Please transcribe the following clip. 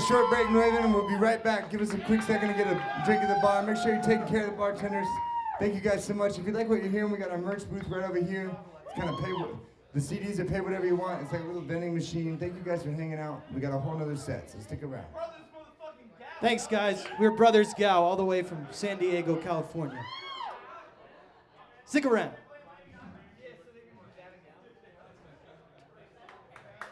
short break, Nueven, and we'll be right back. Give us a quick second to get a drink at the bar. Make sure you're taking care of the bartenders. Thank you guys so much. If you like what you're hearing, we got our merch booth right over here. It's kind of the CDs are pay whatever you want. It's like a little vending machine. Thank you guys for hanging out. We got a whole nother set, so stick around. Thanks, guys. We're Brothers Gao, all the way from San Diego, California. Stick around.